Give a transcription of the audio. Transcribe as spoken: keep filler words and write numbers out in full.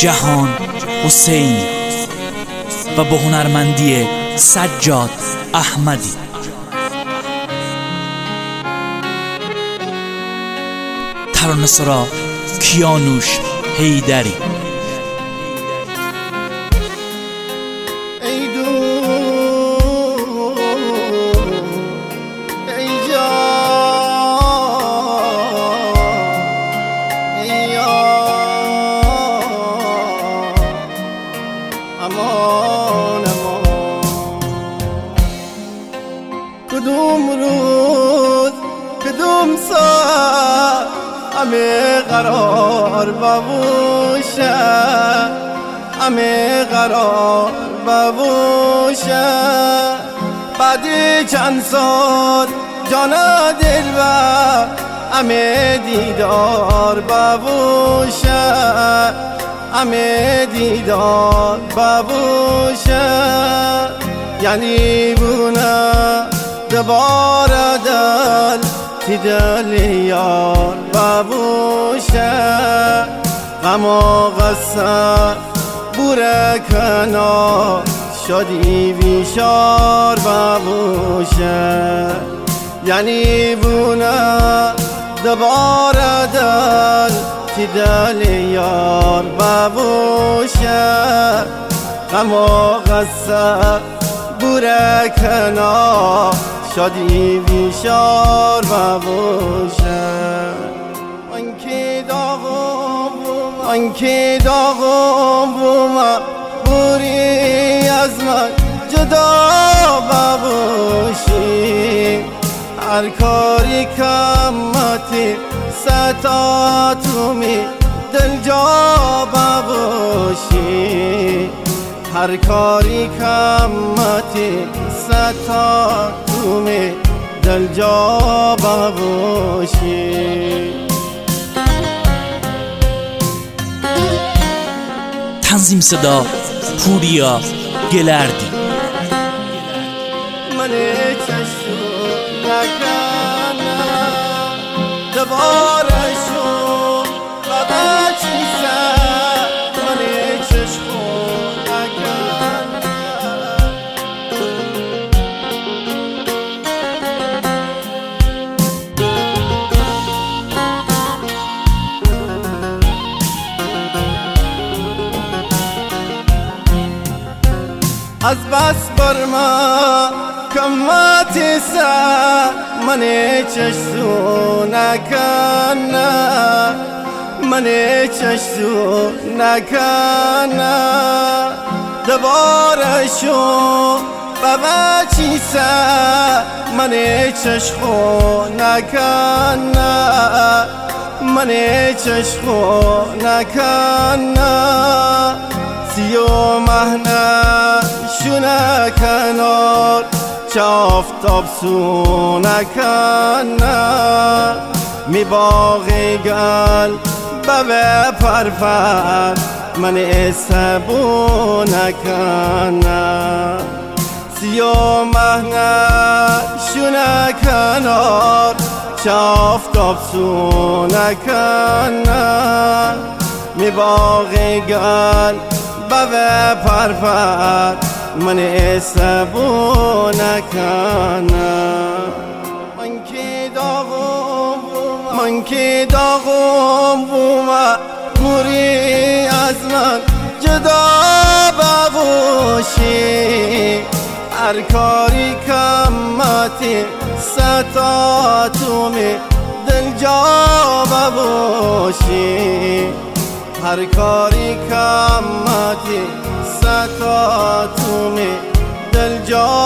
جهان حسین و با هنرمندی سجاد احمدی. ترانه‌سرا کیانوش حیدری. ای دو ای جان ای یار امان امان، کدوم روز کدوم ساعت همه قرار ببوشه، همه قرار ببوشه. بعدی چند سال جانا دلبر همه دیدار ببوشه، همه دیدار ببوشه. یعنی بونه دوباره دل تی دل یار ببوشه، غم و غصه بوره کنار شدی بیشار ببوشه. یعنی بونه دوباره دل تی دل یار ببوشه، غم و غصه بوره کنار شدی بیشار ببوشه. من که داغم بوم، من که داغم بوم، بوری از من جدا ببوشی. هر کاری کمتی ستا تو می دل جا ببوشی. هر کاری کمتی ستا تو می دل جا ببوشی. تنظیم صدا پوریا گلردی. من چشم نکنم دوباره شد و بچی سر. من چشم از بس بر من کماتی سر. من چشم نکنم، من چشم نکنم دوباره شو بابا چی سر. من چشم نکنم، من چشم نکنم. سی و مهنه شونه کنار چه آفتاب سو نکنه. می باغی گل ببه پرفر من سبو نکنه. سی و مهنه شونه کنار چه آفتاب سو نکنه. می باغی گل ببه پرفر من سبو نکنه. من که داغم بوم، من که داغم بوم، موری از من جدا ببوشی. هر کاری کمتی ستا تو می دل جا ببوشی. هر کاری کمتی ستا تو می دل جا